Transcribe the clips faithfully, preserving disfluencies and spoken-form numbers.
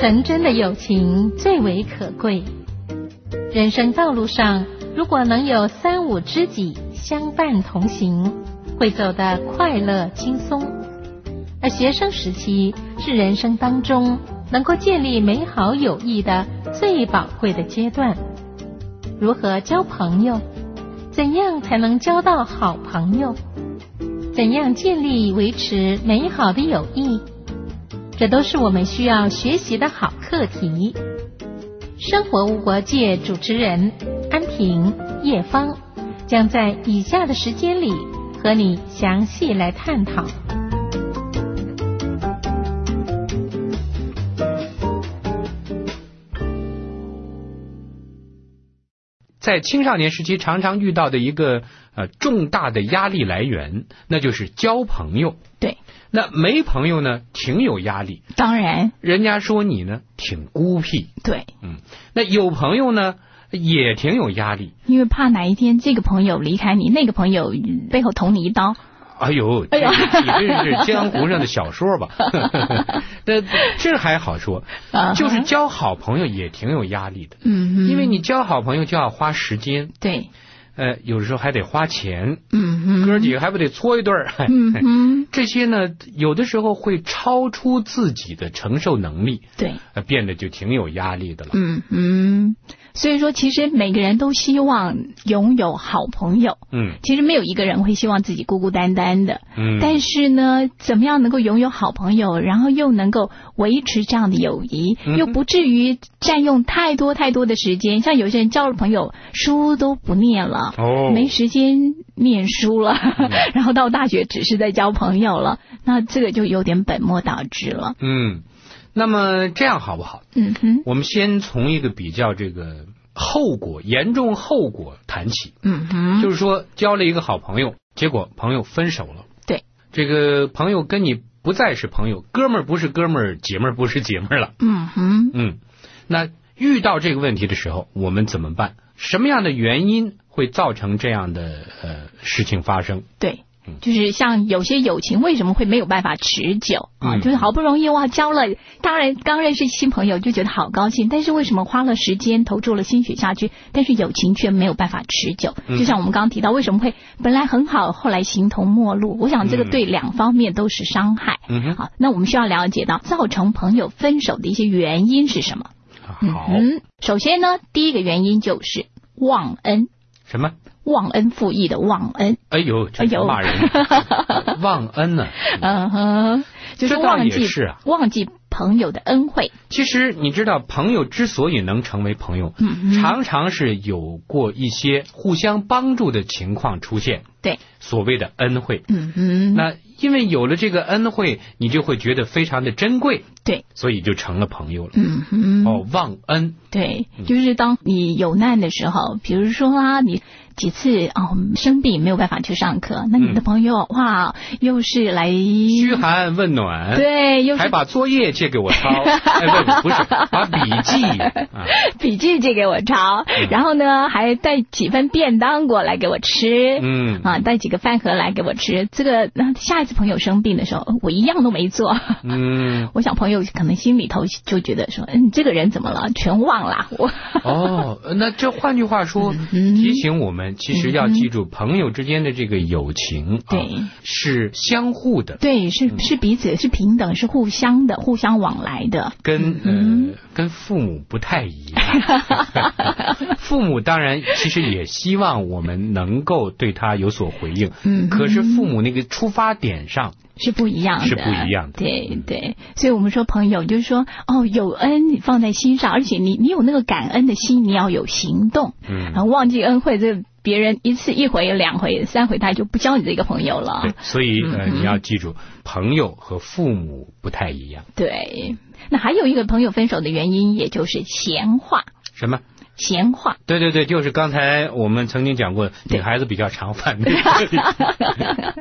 纯真的友情最为可贵。人生道路上，如果能有三五知己相伴同行，会走得快乐轻松。而学生时期是人生当中能够建立美好友谊的最宝贵的阶段。如何交朋友？怎样才能交到好朋友？怎样建立维持美好的友谊？这都是我们需要学习的好课题。生活无国界主持人安婷、叶芳将在以下的时间里和你详细来探讨。 在青少年时期常常遇到的一个呃重大的压力来源，那就是交朋友。 对， 那没朋友呢，挺有压力。 当然， 人家说你呢挺孤僻。 对， 嗯，那有朋友呢也挺有压力， 因为怕哪一天这个朋友离开你，那个朋友背后捅你一刀。 哎呦，哎呦，你这是江湖上的小说吧？那这还好说，就是交好朋友也挺有压力的。嗯，因为你交好朋友就要花时间。 对。 呃，有的时候还得花钱， 嗯哼， 哥几个还不得搓一对儿， 嗯哼， 这些呢，有的时候会超出自己的承受能力， 对， 呃，变得就挺有压力的了。 嗯嗯，所以说，其实每个人都希望拥有好朋友， 嗯， 其实没有一个人会希望自己孤孤单单的， 嗯， 但是呢，怎么样能够拥有好朋友，然后又能够维持这样的友谊， 嗯、 又不至于占用太多太多的时间，像有些人交了朋友，书都不念了。 哦， 没时间念书了，嗯、然后到大学只是在交朋友了，那这个就有点本末倒置了。 嗯，那么这样好不好？ 嗯哼， 我们先从一个比较这个后果严重后果谈起。 嗯哼， 就是说交了一个好朋友，结果朋友分手了。 对， 这个朋友跟你不再是朋友，哥们儿不是哥们儿，姐们儿不是姐们儿了。 嗯哼， 嗯，那遇到这个问题的时候，我们怎么办？什么样的原因会造成这样的呃事情发生？ 对，就是像有些友情为什么会没有办法持久啊？ 嗯、 就是好不容易哇交了，当然刚认识新朋友就觉得好高兴，但是为什么花了时间投注了心血下去，但是友情却没有办法持久？ 嗯、 就像我们刚刚提到，为什么会本来很好，后来形同陌路？我想这个对两方面都是伤害。 嗯哼， 好，那我们需要了解到造成朋友分手的一些原因是什么？ 好， 嗯，首先呢，第一个原因就是忘恩。 什么？ 忘恩负义的忘恩。 哎呦，这是骂人！忘恩呢？ 嗯哼，就是忘记是啊， 忘记朋友的恩惠。 其实你知道，朋友之所以能成为朋友， 嗯， 常常是有过一些互相帮助的情况出现。 对， 所谓的恩惠。 嗯哼， 那因为有了这个恩惠，你就会觉得非常的珍贵。 对， 所以就成了朋友了。 嗯哼， 哦，忘恩。 对，就是当你有难的时候，比如说啊，你几次哦生病没有办法去上课，那你的朋友、嗯、哇又是来嘘寒问暖， 对，又是还把作业借给我抄，哎不不是把笔记、啊、 笔记借给我抄、嗯，然后呢还带几份便当过来给我吃， 嗯啊带几个饭盒来给我吃。这个那下一次朋友生病的时候，我一样都没做。 嗯， 我想朋友可能心里头就觉得说，嗯，这个人怎么了？全忘了我。 哦，那这换句话说，嗯、提醒我们。其实要记住，朋友之间的这个友情， 对、 啊，是相互的， 对，是是彼此是平等，是互相的，互相往来的， 跟、 嗯、 呃跟父母不太一样。父母当然其实也希望我们能够对他有所回应， 嗯， 可是父母那个出发点上。 是不一样的， 是不一样的， 对对，所以我们说朋友就是说，哦，有恩你放在心上，而且你你有那个感恩的心，你要有行动， 嗯， 然后忘记恩惠，这别人一次一回两回三回，他就不交你这个朋友了。 对，所以呃，你要记住，朋友和父母不太一样。 对，那还有一个朋友分手的原因，也就是闲话。 什么？ 闲话。 对对对，就是刚才我们曾经讲过，女孩子比较常犯的。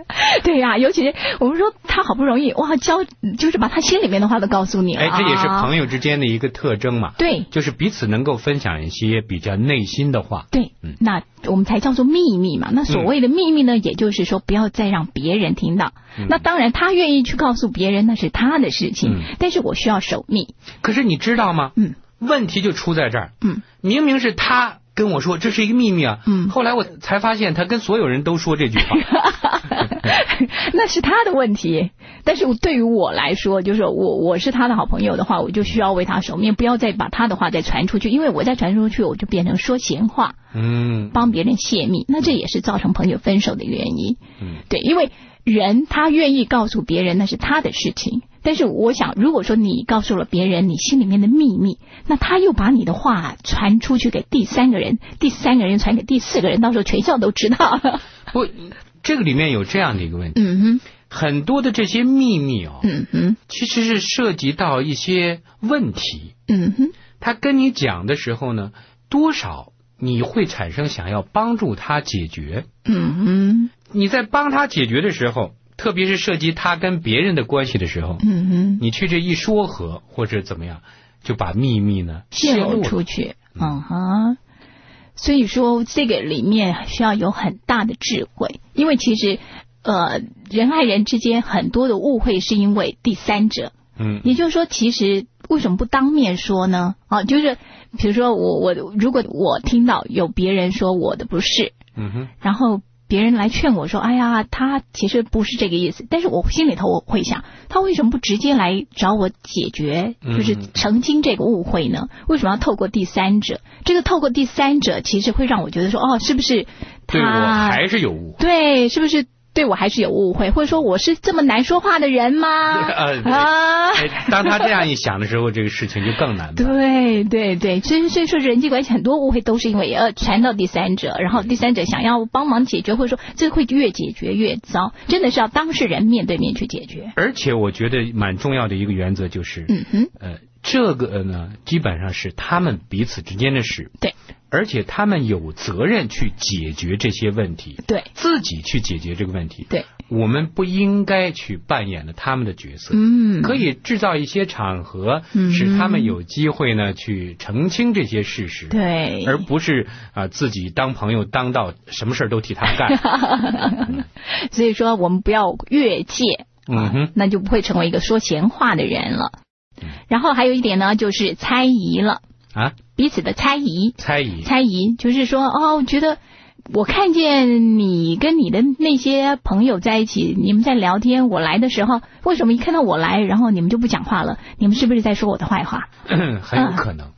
对呀、啊，尤其是我们说他好不容易哇交，就是把他心里面的话都告诉你了。 哎，这也是朋友之间的一个特征嘛。 对， 就是彼此能够分享一些比较内心的话。 对，嗯，那我们才叫做秘密嘛。那所谓的秘密呢，嗯、也就是说不要再让别人听到。嗯、那当然，他愿意去告诉别人，那是他的事情。嗯、但是我需要守密。 可是你知道吗？ 嗯， 问题就出在这儿。 嗯， 明明是他跟我说这是一个秘密啊。嗯，后来我才发现他跟所有人都说这句话。 那是他的问题，但是对于我来说，就是我我是他的好朋友的话，我就需要为他守密，不要再把他的话再传出去，因为我再传出去，我就变成说闲话，嗯，帮别人泄密，那这也是造成朋友分手的原因。嗯，对，因为人他愿意告诉别人那是他的事情，但是我想，如果说你告诉了别人你心里面的秘密，那他又把你的话传出去给第三个人，第三个人传给第四个人，到时候全校都知道了。 不。这个里面有这样的一个问题， 嗯哼， 很多的这些秘密哦， 嗯哼， 其实是涉及到一些问题， 嗯哼， 他跟你讲的时候呢，多少你会产生想要帮助他解决， 嗯哼， 你在帮他解决的时候，特别是涉及他跟别人的关系的时候， 嗯哼， 你去这一说和或者怎么样，就把秘密呢泄露出去，嗯哼。所以说，这个里面需要有很大的智慧，因为其实，呃，人爱人之间很多的误会是因为第三者。 嗯， 也就是说，其实为什么不当面说呢？啊，就是比如说我我如果我听到有别人说我的不是， 嗯哼， 然后别人来劝我说，哎呀，他其实不是这个意思，但是我心里头我会想，他为什么不直接来找我解决，就是澄清这个误会呢？为什么要透过第三者？这个透过第三者，其实会让我觉得说，哦，是不是他对我还是有误会？ 对，是不是对我还是有误会？或者说我是这么难说话的人吗？ 呃、啊，当他这样一想的时候，这个事情就更难了。 对对对，所以所以说人际关系很多误会都是因为呃传到第三者，然后第三者想要帮忙解决，或者说这会越解决越糟，真的是要当事人面对面去解决。 而且我觉得蛮重要的一个原则就是， 嗯哼， 呃，这个呢基本上是他们彼此之间的事。 对。 而且他们有责任去解决这些问题， 对， 自己去解决这个问题， 对， 我们不应该去扮演了他们的角色， 嗯， 可以制造一些场合，嗯，使他们有机会呢去澄清这些事实， 对， 而不是啊、呃、自己当朋友当到什么事都替他干。 嗯、所以说我们不要越界， 嗯哼， 那就不会成为一个说闲话的人了。嗯、然后还有一点呢，就是猜疑了。 啊， 彼此的猜疑， 猜疑， 猜疑，就是说，哦，觉得我看见你跟你的那些朋友在一起，你们在聊天，我来的时候，为什么一看到我来，然后你们就不讲话了？你们是不是在说我的坏话？ 嗯、很有可能。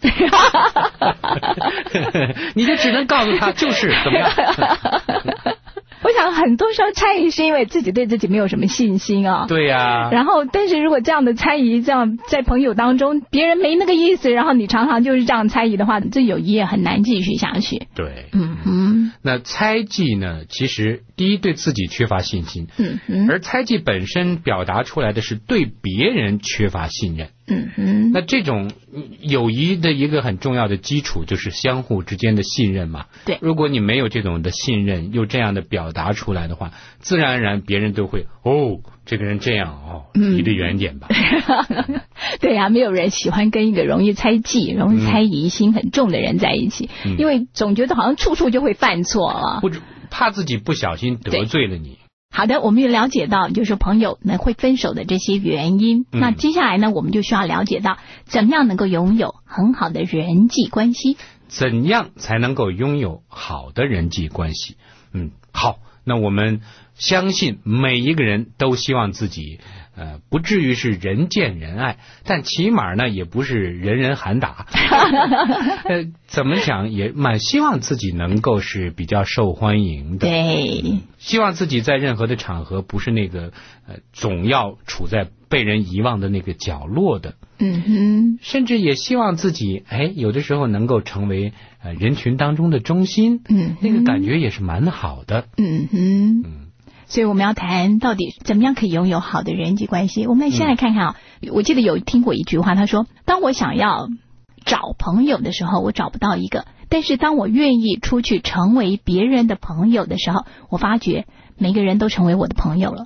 你就只能告诉他，就是怎么样。 我想很多时候猜疑是因为自己对自己没有什么信心啊。 对呀、啊。 然后，但是如果这样的猜疑，这样在朋友当中，别人没那个意思，然后你常常就是这样猜疑的话，这友谊也很难继续下去。 对， 嗯哼。 那猜忌呢？其实第一对自己缺乏信心， 嗯哼。 而猜忌本身表达出来的是对别人缺乏信任。 嗯哼。 那这种友谊的一个很重要的基础就是相互之间的信任嘛。 对。 如果你没有这种的信任，又这样的表达出来的话，自然而然别人都会哦，这个人这样哦，离得远点吧。 嗯、对呀、啊，没有人喜欢跟一个容易猜忌、容易猜疑心很重的人在一起，嗯、因为总觉得好像处处就会犯错了， 不怕自己不小心得罪了你。 好的，我们也了解到就是朋友呢会分手的这些原因、嗯、那接下来呢我们就需要了解到怎么样能够拥有很好的人际关系， 怎样才能够拥有好的人际关系。嗯，好，那我们相信每一个人都希望自己呃不至于是人见人爱，但起码呢也不是人人喊打。呃，怎么讲也蛮希望自己能够是比较受欢迎的。 对、嗯， 希望自己在任何的场合不是那个呃总要处在被人遗忘的那个角落的。 嗯哼， 甚至也希望自己哎有的时候能够成为呃人群当中的中心。 嗯， 那个感觉也是蛮好的。 嗯哼，嗯。所以我们要谈到底怎么样可以拥有好的人际关系。我们先来看看啊，嗯、我记得有听过一句话，他说：当我想要找朋友的时候，我找不到一个；但是当我愿意出去成为别人的朋友的时候，我发觉每个人都成为我的朋友了。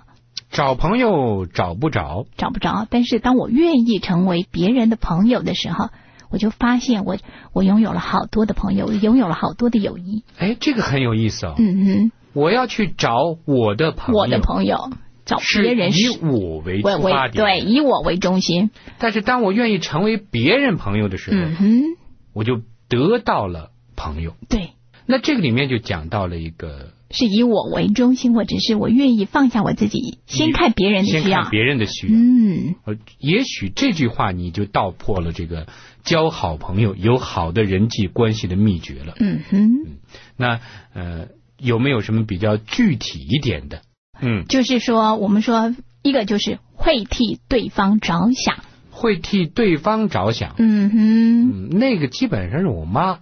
找朋友找不着， 找不着。但是当我愿意成为别人的朋友的时候，我就发现我我拥有了好多的朋友，我拥有了好多的友谊。 哎，这个很有意思哦。 嗯哼， 我要去找我的朋友， 我的朋友。找别人是以我为出发点， 对，以我为中心。 但是当我愿意成为别人朋友的时候， 嗯哼， 我就得到了朋友。 对， 那这个里面就讲到了一个， 是以我为中心，或者是我愿意放下我自己，先看别人的需要， 先看别人的需要。 嗯， 也许这句话你就道破了这个交好朋友、有好的人际关系的秘诀了。 嗯哼，嗯那呃，有没有什么比较具体一点的？嗯， 就是说，我们说一个就是会替对方着想， 会替对方着想。 嗯哼， 嗯，那个基本上是我妈。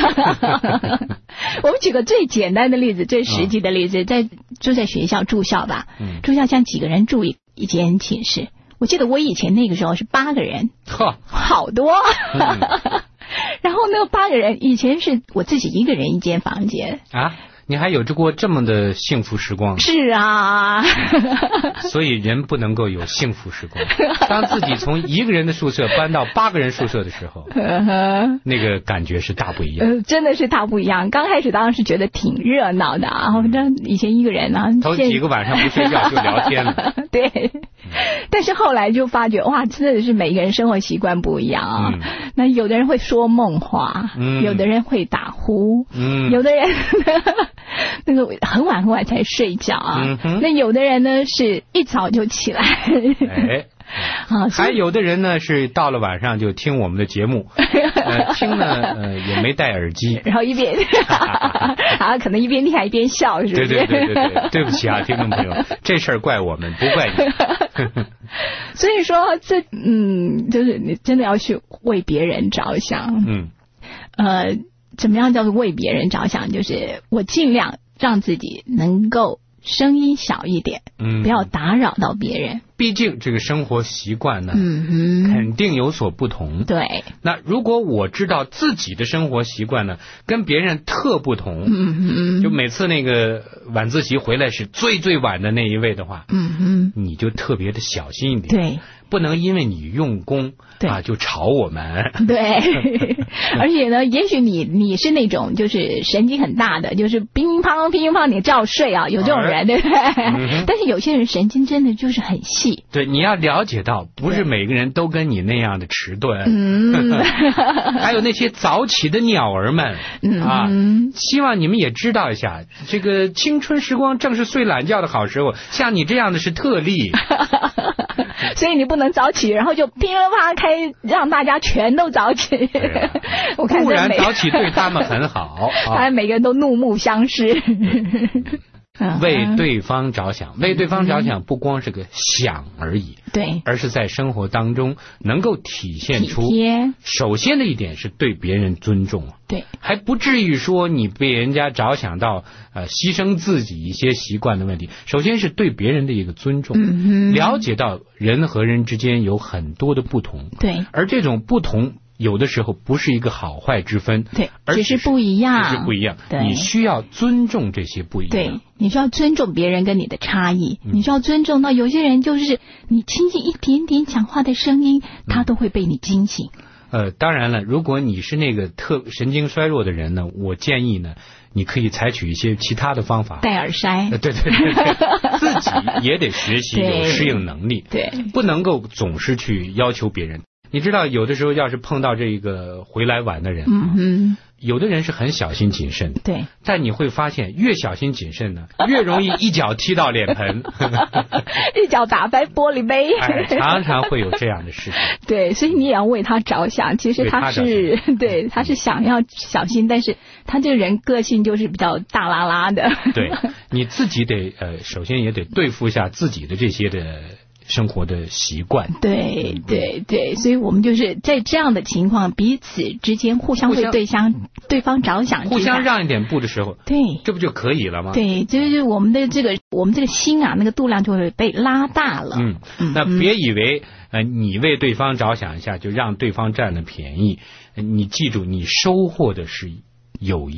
我们举个最简单的例子，最实际的例子，在就在学校住校吧， 嗯， 住校像几个人住一一间寝室。我记得我以前那个时候是八个人， 呵， 好多。 嗯、 然后那个八个人以前是我自己一个人一间房间啊。你还有着过这么的幸福时光？ 是啊， 所以人不能够有幸福时光。当自己从一个人的宿舍搬到八个人宿舍的时候，那个感觉是大不一样。 呃，真的是大不一样。刚开始当然是觉得挺热闹的啊，反正以前一个人啊， 头几个晚上不睡觉就聊天了。 对，但是后来就发觉哇，真的是每个人生活习惯不一样啊。嗯、那有的人会说梦话，嗯、有的人会打呼，嗯、有的人。那个很晚很晚才睡觉啊，嗯、那有的人呢是一早就起来， 哎，啊，还有的人呢是到了晚上就听我们的节目，呃、听呢呃也没戴耳机， 然后一边啊可能一边听还一边笑，是不是？ 对对对对对，对不起啊，听众朋友，这事儿怪我们，不怪你。 所以说这嗯，就是你真的要去为别人着想，嗯，呃。怎么样叫做为别人着想？就是我尽量让自己能够声音小一点，嗯，不要打扰到别人。 毕竟这个生活习惯呢，嗯哼，肯定有所不同。 对。那如果我知道自己的生活习惯呢，跟别人特不同，嗯哼，就每次那个晚自习回来是最最晚的那一位的话，嗯哼，你就特别的小心一点。 对。 不能因为你用功啊就吵我们。 对，而且呢，也许你你是那种就是神经很大的，就是乒乒乓乓乒乒乓你照睡啊，有这种人，对不对？嗯、但是有些人神经真的就是很细。 对，你要了解到，不是每个人都跟你那样的迟钝。嗯，还有那些早起的鸟儿们、嗯、啊，希望你们也知道一下，这个青春时光正是睡懒觉的好时候，像你这样的是特例。 所以你不能早起，然后就噼里啪啦开，让大家全都早起。 啊、我看固然早起对他们很好， 当然每个人都怒目相视。 为对方着想，为对方着想不光是个想而已， 对， 而是在生活当中能够体现出。首先的一点是对别人尊重， 对， 还不至于说你被人家着想到呃牺牲自己一些习惯的问题。首先是对别人的一个尊重，嗯、了解到人和人之间有很多的不同， 对， 而这种不同。有的时候不是一个好坏之分， 对， 而只是不一样， 只是不一样。你需要尊重这些不一样， 对，你需要尊重别人跟你的差异，嗯、你需要尊重到有些人就是你轻轻一点点讲话的声音，他都会被你惊醒。 呃，当然了，如果你是那个特神经衰弱的人呢，我建议呢，你可以采取一些其他的方法， 戴耳塞， 呃、对对对对，自己也得学习有适应能力， 对， 不能够总是去要求别人。你知道，有的时候要是碰到这个回来晚的人，嗯哼，有的人是很小心谨慎， 对， 但你会发现，越小心谨慎呢，越容易一脚踢到脸盆， 一脚打翻玻璃杯， 哎，常常会有这样的事情。 对，所以你也要为他着想。其实他是对，他是想要小心，但是他这个人个性就是比较大拉拉的。 对，你自己得呃，首先也得对付一下自己的这些的。生活的习惯， 对对对，所以我们就是在这样的情况，彼此之间互相为对相对方着想， 互相让一点步的时候， 对， 这不就可以了吗？ 对，就是我们的这个我们这个心啊，那个度量就会被拉大了。 嗯，嗯那别以为呃你为对方着想一下，就让对方占了便宜。你记住，你收获的是友谊。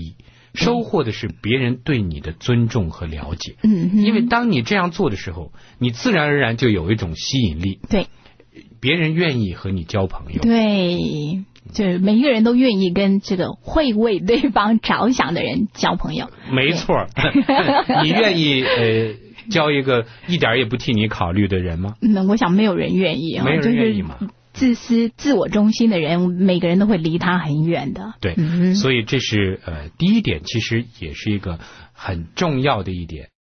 收获的是别人对你的尊重和了解。嗯，因为当你这样做的时候，你自然而然就有一种吸引力。 对， 别人愿意和你交朋友。 对，就是每一个人都愿意跟这个会为对方着想的人交朋友。 没错，你愿意呃交一个一点也不替你考虑的人吗？ 那我想没有人愿意啊， 没有人愿意嘛。 就是自私、自我中心的人，每个人都会离他很远的。 对，嗯、所以这是呃第一点，其实也是一个很重要的一点。